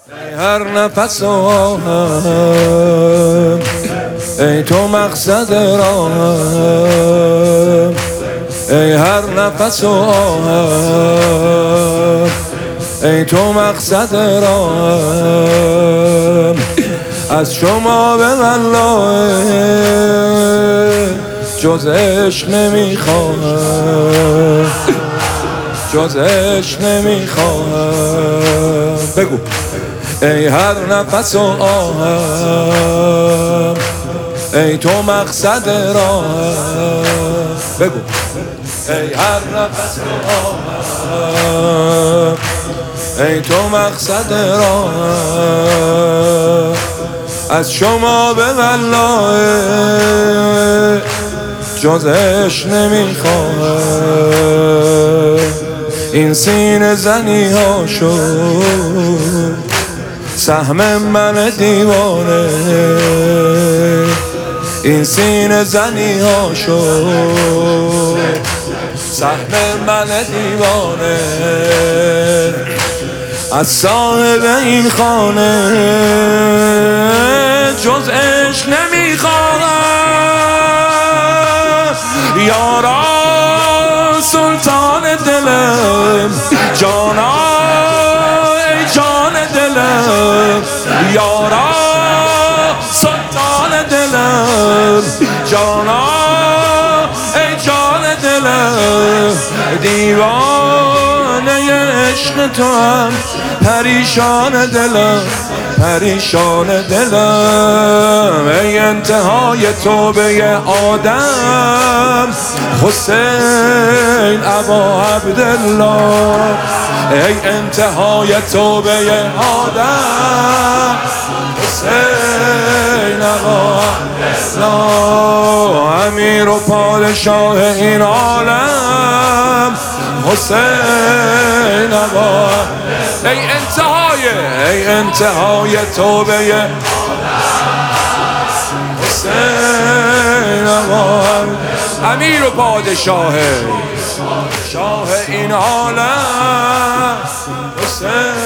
هر نفس آهم ای تو مقصد راهم، ای هر نفس آهم ای تو مقصد راهم. از شما به من جز عشق نمیخواهم، جز عشق نمیخواهم. بگو ای هر نفس و آهم ای تو مقصد راهم. بگو ای هر نفس و آهم ای تو مقصد راهم. از شما به والله جز عشق نمیخواهم. این سینه زنی ها شد سهم من دیوانه، این سینه زنی ها شد سهم من دیوانه. از صاحب این خانه جز عشق نمیخواهم. یارا سلطان دلم، جانا ای جان دلم، یارا سلطان دلم، جانا ای جان دلم. دیوانه عشق تو هم پریشان دلم، پریشان دلم. ای انتهای توبه آدم حسین ابا عبدالله، ای انتهای توبه آدم حسین ابا عبدالله. امیر و پادشاه این عالم حسین ابا، ای انتهای توبه حسین ابا، امیر و پادشاه شاه این عالم حسین